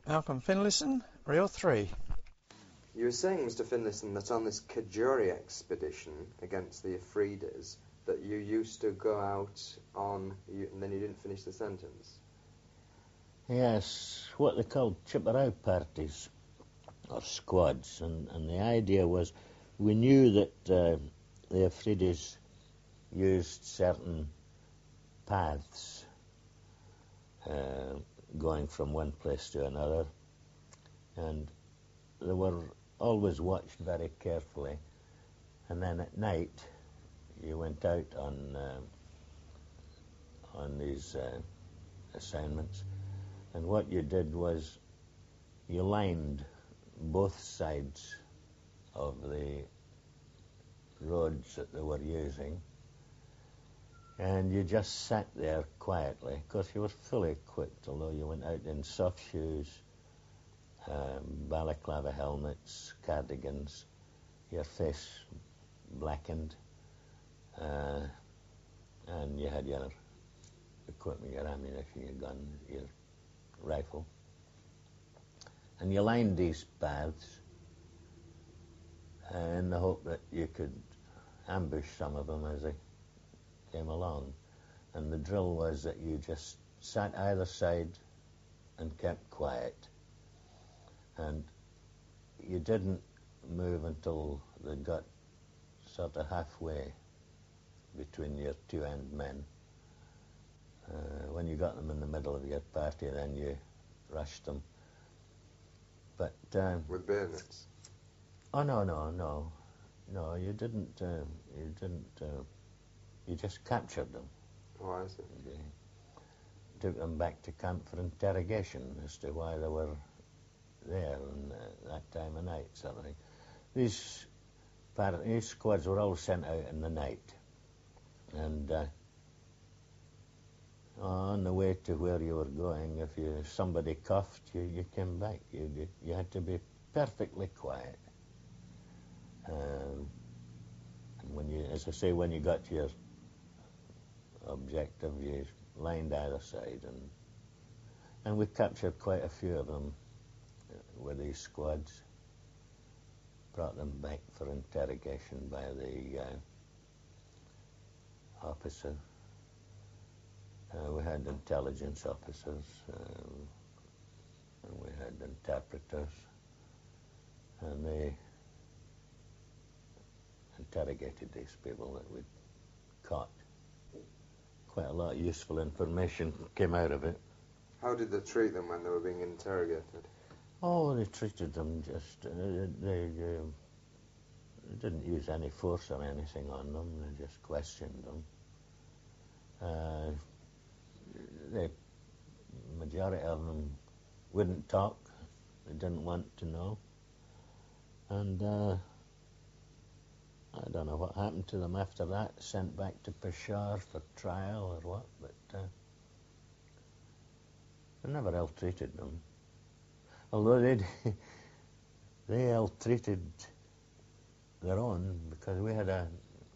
Malcolm Finlayson, Reel 3. You were saying, Mr. Finlayson, that on this Kajuri expedition against the Afridas, that you used to go out on, and then you didn't finish the sentence. Yes, what they called chipper-out parties, or squads, and the idea was we knew that the Afridas used certain paths going from one place to another, and they were always watched very carefully. And then at night, you went out on these assignments, and what you did was you lined both sides of the roads that they were using, and you just sat there quietly. Of course, you were fully equipped, although you went out in soft shoes, balaclava helmets, cardigans, your face blackened, and you had your equipment, your ammunition, your gun, your rifle. And you lined these paths in the hope that you could ambush some of them as they came along. And the drill was that you just sat either side and kept quiet. And you didn't move until they got sort of halfway between your two end men. When you got them in the middle of your party, then you rushed them. But with bayonets? Oh, no, you didn't. You just captured them. Oh, I see. You took them back to camp for interrogation as to why they were there in that time of night, sort of thing. These squads were all sent out in the night, and on the way to where you were going, if somebody coughed, you came back. You had to be perfectly quiet. And when you, as I say, when you got to your objective, you lined either side, and we captured quite a few of them with these squads. Brought them back for interrogation by the officer. We had intelligence officers, and we had interpreters, and they interrogated these people that we'd caught. Quite a lot of useful information came out of it. How did they treat them when they were being interrogated? Oh, they treated them just, they didn't use any force or anything on them, they just questioned them. The majority of them wouldn't talk, they didn't want to know, and I don't know what happened to them after that, sent back to Peshawar for trial or what, but they never ill-treated them. Although they ill-treated their own, because we had as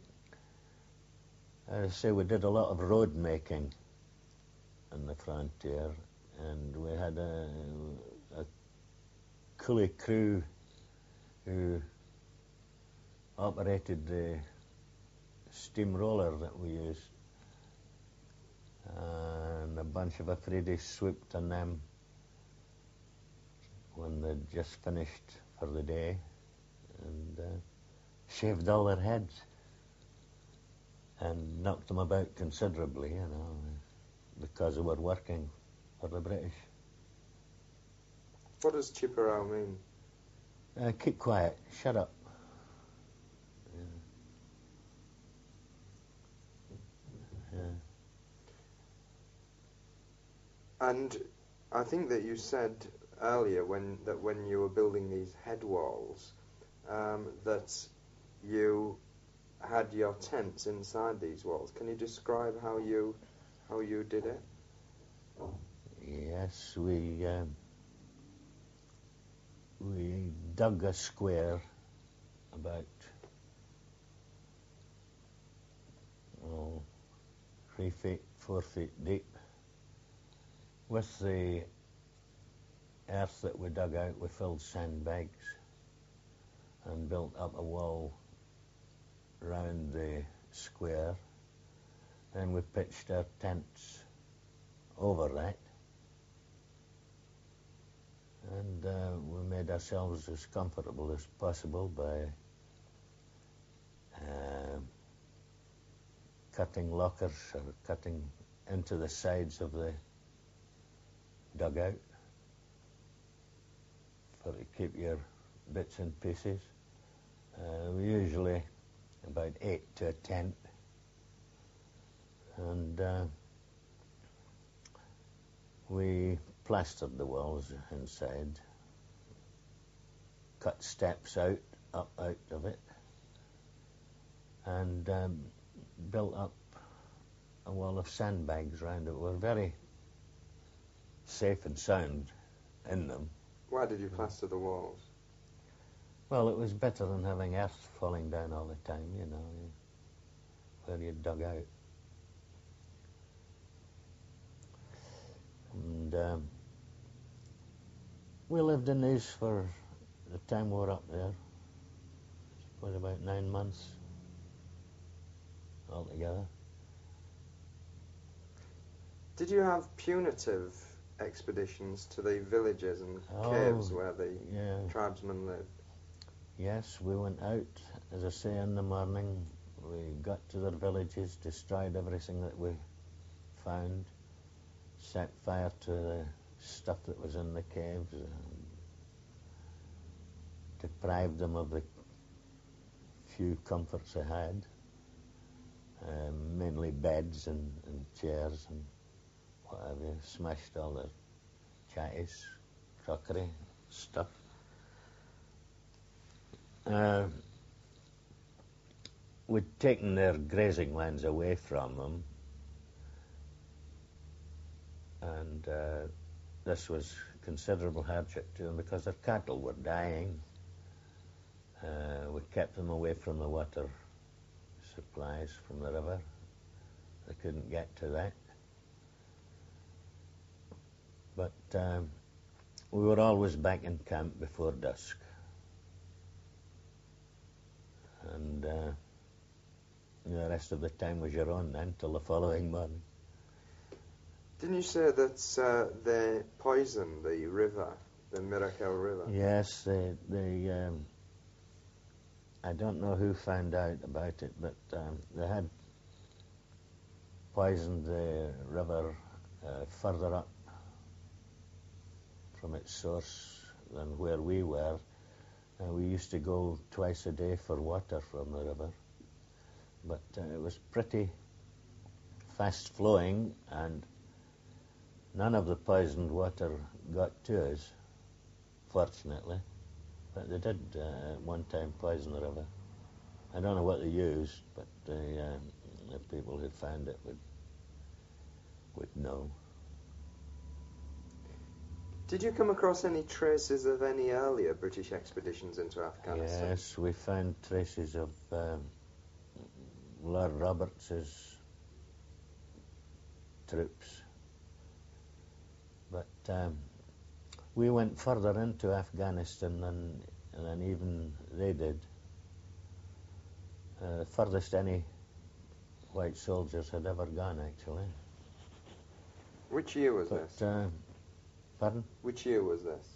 I say, we did a lot of road making on the frontier, and we had a coolie crew who operated the steamroller that we used, and a bunch of Afridis swooped on them when they'd just finished for the day, and shaved all their heads and knocked them about considerably, you know, because they were working for the British. What does chipperao mean? Keep quiet, shut up. And I think that you said earlier when you were building these head walls that you had your tents inside these walls. Can you describe how you did it? Yes, we dug a square about 3 feet, 4 feet deep, with the earth that we dug out, we filled sandbags and built up a wall round the square. Then we pitched our tents over that, and we made ourselves as comfortable as possible by cutting lockers or cutting into the sides of the dugout for to keep your bits and pieces. We usually about 8 to a tent, and we plastered the walls inside, cut steps up out of it, and built up a wall of sandbags round it. We were very safe and sound in them. Why did you plaster the walls? Well, it was better than having earth falling down all the time, you know, where you dug out. And we lived in these for the time we were up there. It was about 9 months altogether. Did you have punitive expeditions to the villages and caves where the tribesmen lived? Yes, we went out, as I say, in the morning. We got to their villages, destroyed everything that we found, set fire to the stuff that was in the caves, deprived them of the few comforts they had, mainly beds and chairs and whatever. Smashed all their chatties, crockery, stuff. We'd taken their grazing lands away from them, and this was considerable hardship to them because their cattle were dying. We kept them away from the water supplies from the river. They couldn't get to that. But we were always back in camp before dusk. And the rest of the time was your own then, till the following morning. Didn't you say that they poisoned the river, the Mirakel River? Yes, they I don't know who found out about it, but they had poisoned the river further up from its source than where we were. We used to go twice a day for water from the river, but it was pretty fast flowing, and none of the poisoned water got to us, fortunately. But they did at one time poison the river. I don't know what they used, but the people who found it would know. Did you come across any traces of any earlier British expeditions into Afghanistan? Yes, we found traces of Lord Roberts's troops. But we went further into Afghanistan than even they did. Furthest any white soldiers had ever gone, actually. Which year was this? Pardon? Which year was this?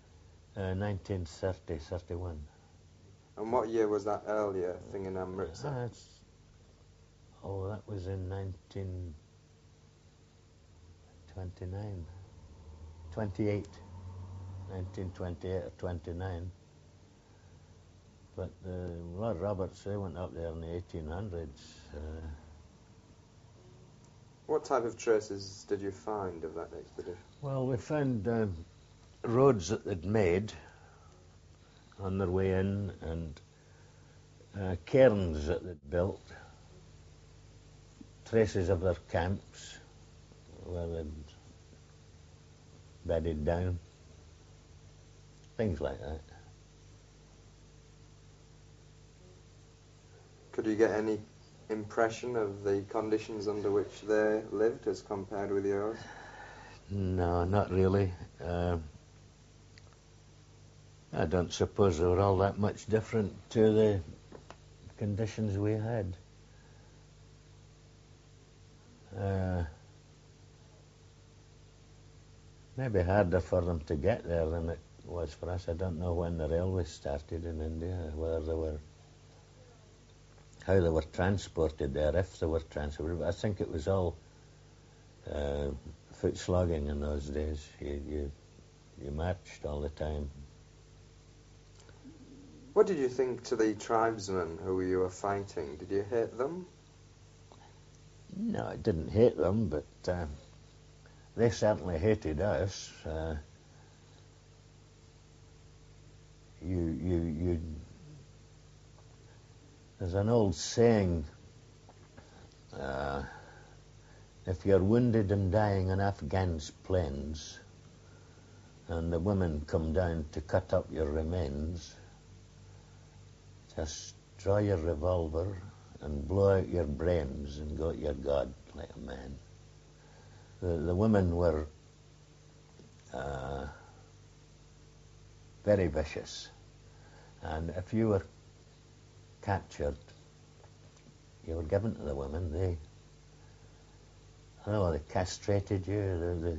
1930, 31. And what year was that earlier thing in Amritsar? That was in 1929. 1928 or 29. But Lord Roberts, they went up there in the 1800s. What type of traces did you find of that expedition? Well, we found roads that they'd made on their way in, and cairns that they'd built, traces of their camps where they'd bedded down, things like that. Could you get any impression of the conditions under which they lived as compared with yours? No, not really. I don't suppose they were all that much different to the conditions we had. Maybe harder for them to get there than it was for us. I don't know when the railways started in India, how they were transported there, if they were transported. But I think it was all foot slogging in those days. You marched all the time. What did you think to the tribesmen who you were fighting? Did you hate them? No, I didn't hate them, but they certainly hated us. There's an old saying, if you're wounded and dying on Afghan's plains, and the women come down to cut up your remains, just draw your revolver and blow out your brains and go to your God like a man. The women were very vicious, and if you were captured, you were given to the women. They castrated you,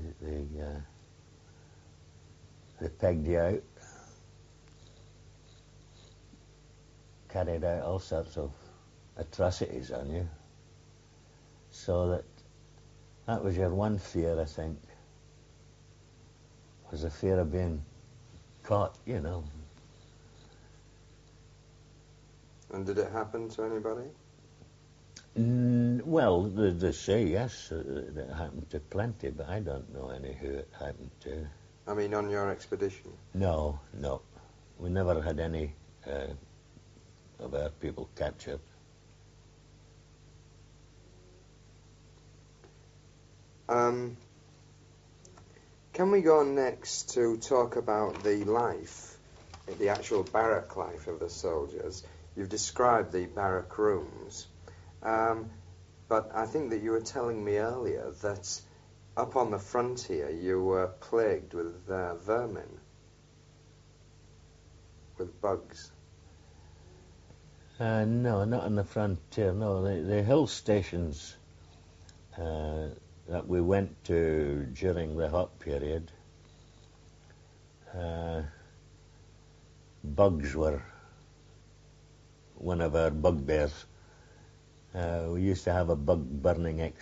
they pegged you out, carried out all sorts of atrocities on you, so that was your one fear, I think, was the fear of being caught, you know. And did it happen to anybody? Well, they say yes, it happened to plenty, but I don't know any who it happened to. I mean, on your expedition? No. We never had any of our people captured. Can we go on next to talk about the life, the actual barrack life of the soldiers? You've described the barrack rooms, but I think that you were telling me earlier that up on the frontier you were plagued with vermin, with bugs. No, not on the frontier, no. The hill stations that we went to during the hot period, bugs were one of our bugbears. We used to have a bug burning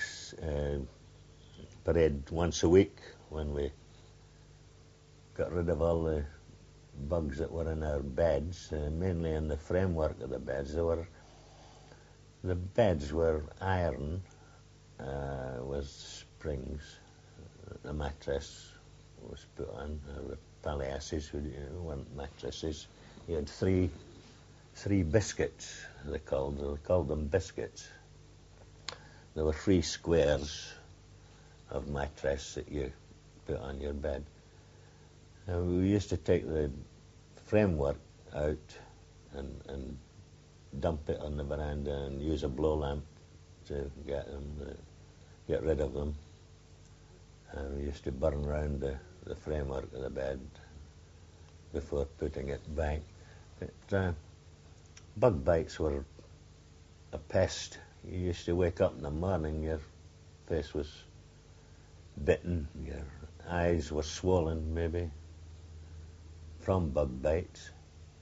parade once a week when we got rid of all the bugs that were in our beds, mainly in the framework of the beds. The beds were iron with springs. The mattress was put on, the palliasses weren't mattresses. You had three biscuits, they called them biscuits. There were 3 squares of mattress that you put on your bed. We used to take the framework out and dump it on the veranda and use a blow lamp to get rid of them. We used to burn around the framework of the bed before putting it back. But bug bites were a pest. You used to wake up in the morning, your face was bitten, your eyes were swollen maybe from bug bites.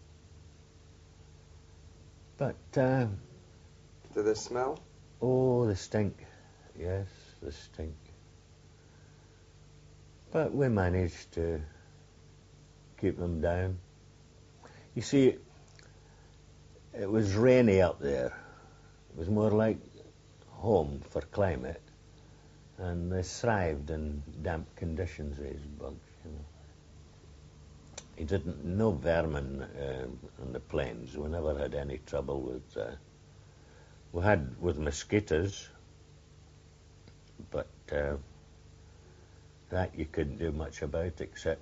But do they smell? Oh, they stink. Yes, they stink. But we managed to keep them down. You see, it was rainy up there. It was more like home for climate, and they thrived in damp conditions, these bugs, you know. No vermin on the plains. We never had any trouble with. We had with mosquitoes, but that you couldn't do much about except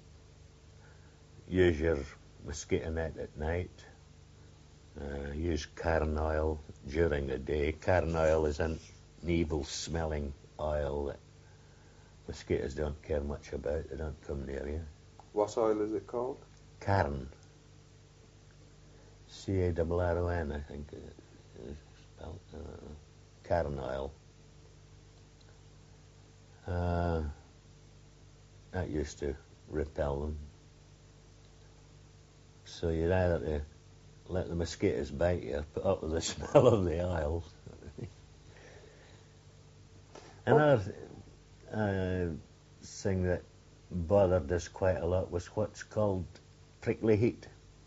use your mosquito net at night. Use carn oil during the day. Carn oil is an evil-smelling oil that mosquitoes don't care much about. They don't come near you. What oil is it called? Cairn. Carron, I think it is spelled. Cairn oil. That used to repel them. So you'd either to let the mosquitoes bite you or put up with the smell of the oil. Another thing that bothered us quite a lot was what's called prickly heat.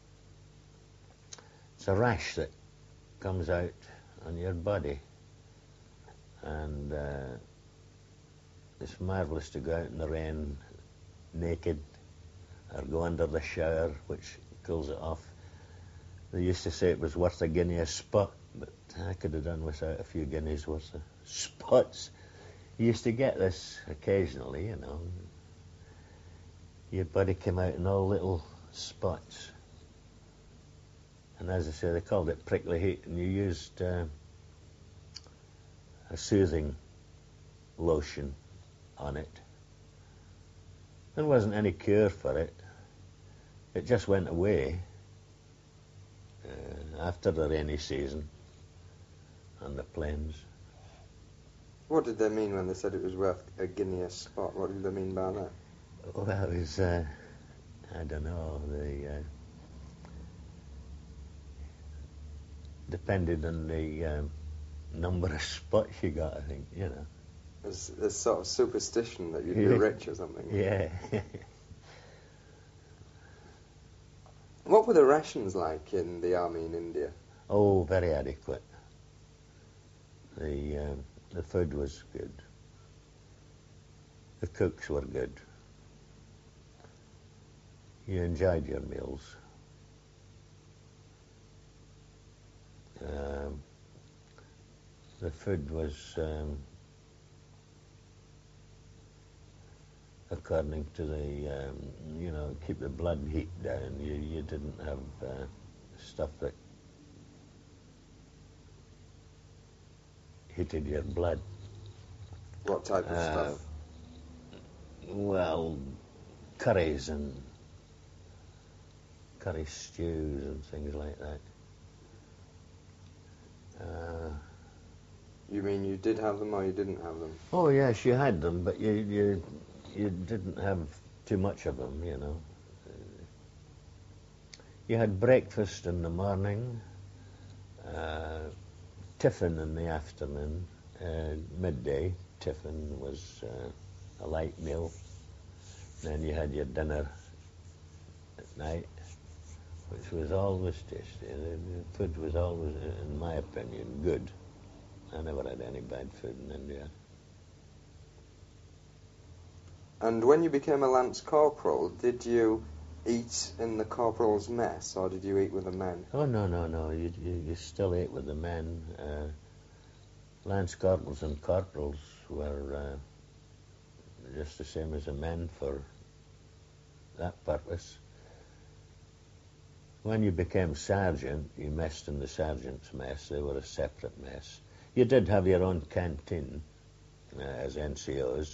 It's a rash that comes out on your body, and it's marvellous to go out in the rain naked or go under the shower, which cools it off. They used to say it was worth a guinea a spot, but I could have done without a few guineas worth of spots. You used to get this occasionally, you know. Your body came out in all little spots. And as I say, they called it prickly heat, and you used a soothing lotion on it. There wasn't any cure for it. It just went away after the rainy season on the plains. What did they mean when they said it was worth a guinea a spot? What did they mean by that? Well, it was, I don't know, depended on the number of spots you got, I think, you know. There's sort of superstition that you'd be rich or something. Yeah. What were the rations like in the army in India? Oh, very adequate. The food was good. The cooks were good. You enjoyed your meals. The food was according to the, keep the blood heat down. You didn't have stuff that heated your blood. What type of stuff? Well, curries and curry stews and things like that. You mean you did have them or you didn't have them? Oh yes, you had them, but you didn't have too much of them, you know. You had breakfast in the morning, tiffin in the afternoon, midday tiffin was a light meal. Then you had your dinner at night, which was always tasty. The food was always, in my opinion, good. I never had any bad food in India. And when you became a lance corporal, did you eat in the corporal's mess, or did you eat with the men? Oh, no. You still ate with the men. Lance corporals and corporals were just the same as the men for that purpose. When you became sergeant, you messed in the sergeant's mess. They were a separate mess. You did have your own canteen as NCOs,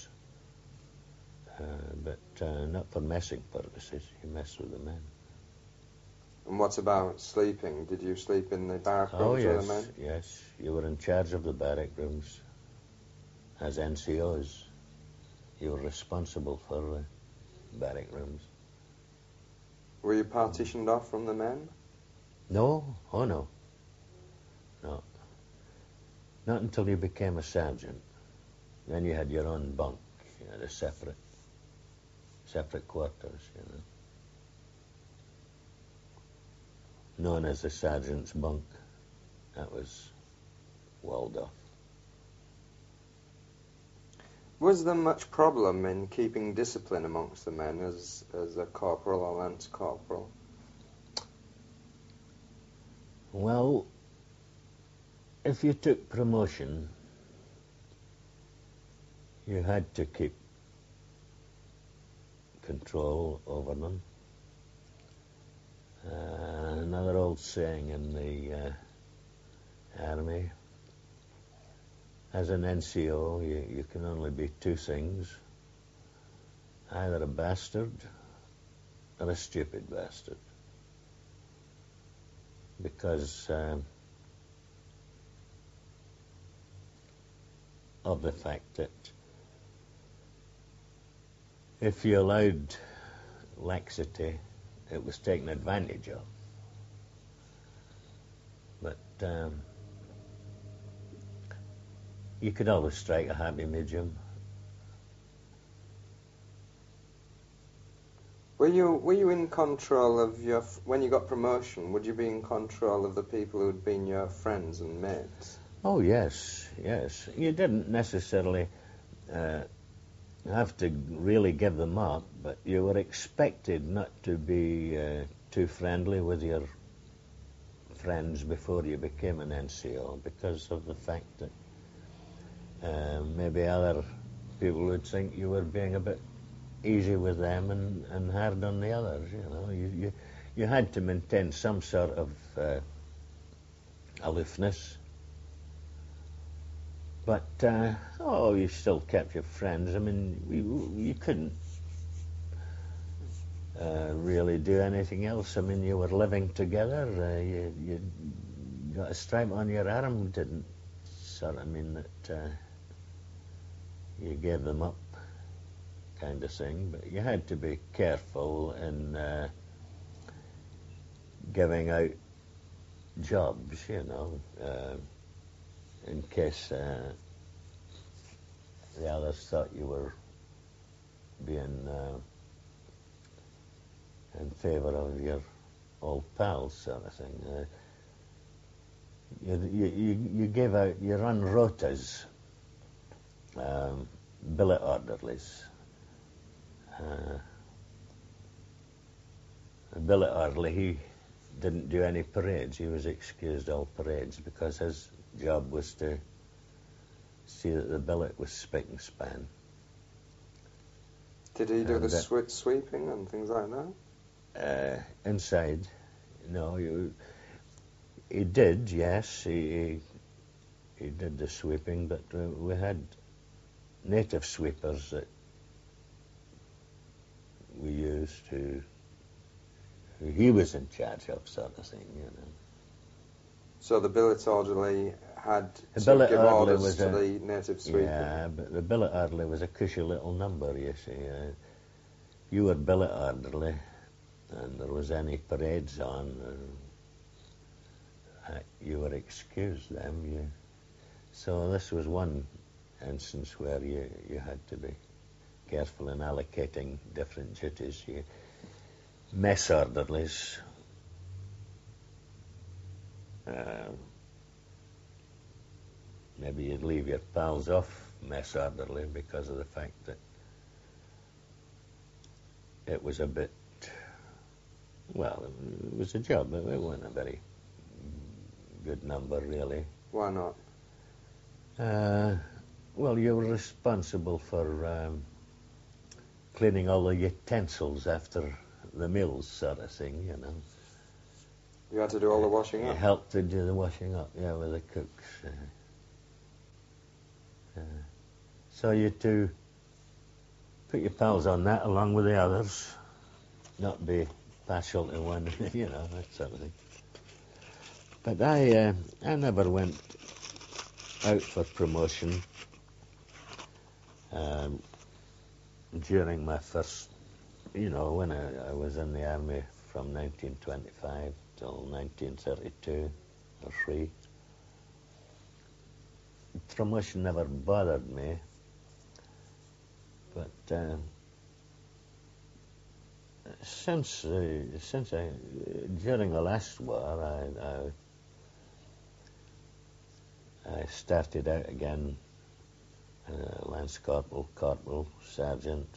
but not for messing purposes. You messed with the men. And what about sleeping? Did you sleep in the barrack rooms Oh, with yes, the men? yes. You were in charge of the barrack rooms as NCOs. You were responsible for the barrack rooms. Were you partitioned off from the men? No? Oh, no. No. Not until you became a sergeant. Then you had your own bunk. You had a separate quarters, you know. Known as the sergeant's bunk. That was walled off. Was there much problem in keeping discipline amongst the men as a corporal or lance corporal? Well, if you took promotion, you had to keep control over them. Another old saying in the army, as an NCO, you can only be two things, either a bastard are a stupid bastard. Because of the fact that if you allowed laxity, it was taken advantage of. But you could always strike a happy medium. Were you in control of when you got promotion? Would you be in control of the people who had been your friends and mates? Oh yes, yes. You didn't necessarily have to really give them up, but you were expected not to be too friendly with your friends before you became an NCO, because of the fact that maybe other people would think you were being a bit easy with them and hard on the others. You know, you had to maintain some sort of aloofness. But you still kept your friends. I mean, you couldn't really do anything else. I mean, you were living together. You got a stripe on your arm. Didn't sort of mean that you gave them up, kind of thing. But you had to be careful in giving out jobs, you know, in case the others thought you were being in favour of your old pals, sort of thing. You give out, you run rotas, billet orderlies. The billet orderly, he didn't do any parades. He was excused all parades because his job was to see that the billet was spick and span. Did he do the sweeping and things like that? Inside, no. He did, yes. He did the sweeping, but we had native sweepers that we used who he was in charge of, sort of thing, you know. So the billet orderly had The to billet give orderly orders was to the native sweeper? Yeah, but the billet orderly was a cushy little number, you see. You were billet orderly, and there was any parades on, you were excused them. So this was one instance where you had to be careful in allocating different duties. Mess orderlies, maybe you'd leave your pals off mess orderly because of the fact that it was a bit, well, it was a job, but it wasn't a very good number, really. Why not? Well, you were responsible for cleaning all the utensils after the meals, sort of thing, you know. You had to do all the washing You up? helped to do the washing up, yeah, with the cooks. So you to put your pals on that along with the others, not be partial to one, you know, that sort of thing. But I never went out for promotion during my first, you know, when I was in the army from 1925 till 1932 or 3. Promotion never bothered me, but since during the last war, I started out again, Lance Corporal, Corporal, Sergeant.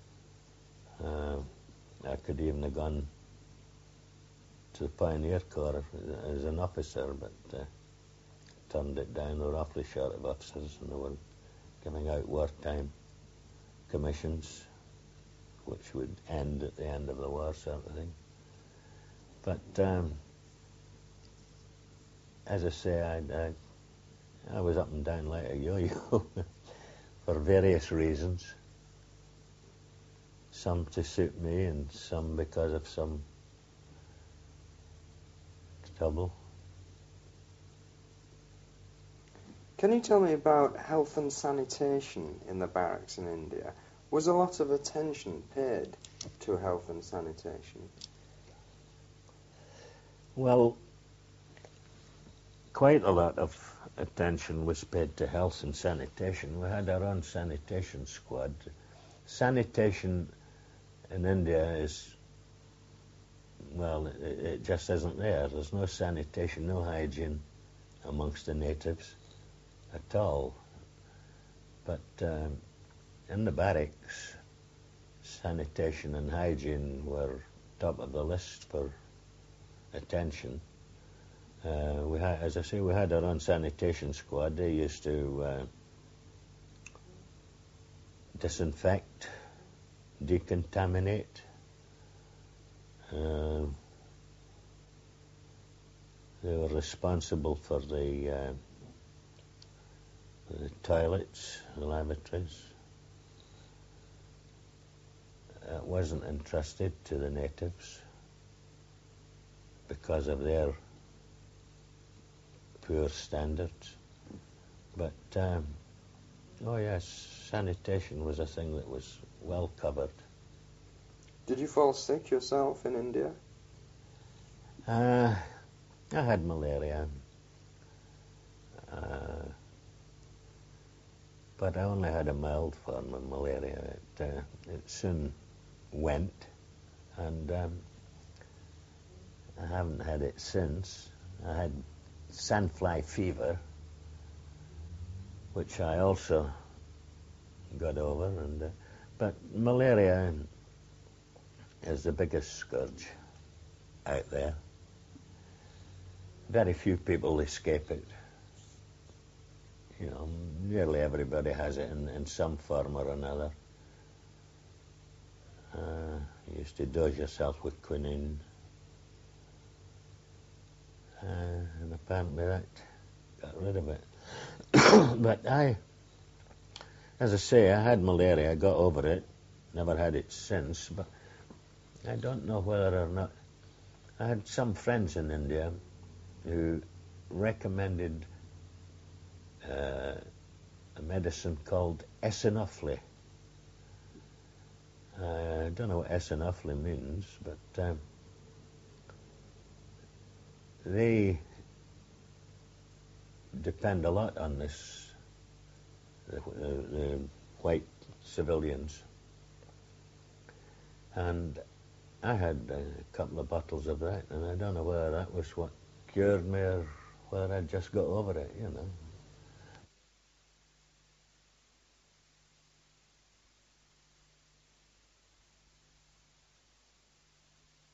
I could even have gone to the Pioneer Corps as an officer, but turned it down. They were awfully short of officers, and they were giving out wartime commissions, which would end at the end of the war, sort of thing. But as I say, I was up and down like a yo-yo for various reasons. some to suit me and some because of some trouble. Can you tell me about health and sanitation in the barracks in India? Was a lot of attention paid to health and sanitation? Well, quite a lot of attention was paid to health and sanitation. We had our own sanitation squad. Sanitation in India is, well, it just isn't there. There's no sanitation, no hygiene amongst the natives at all. But in the barracks, sanitation and hygiene were top of the list for attention. As I say, we had our own sanitation squad. They used to disinfect, decontaminate. They were responsible for the toilets, the lavatories. It wasn't entrusted to the natives because of their poor standards. But, oh yes, sanitation was a thing that was well covered. Did you fall sick yourself in India? I had malaria. But I only had a mild form of malaria. It soon went, and I haven't had it since. I had sandfly fever, which I also got over. But malaria is the biggest scourge out there. Very few people escape it. You know, nearly everybody has it in some form or another. You used to dose yourself with quinine. And apparently that got rid of it. But as I say, I had malaria, I got over it, never had it since, but I don't know whether or not. I had some friends in India who recommended a medicine called eosinophili. I don't know what eosinophili means, but they depend a lot on this, the white civilians. And I had a couple of bottles of that, and I don't know whether that was what cured me or whether I just got over it, you know.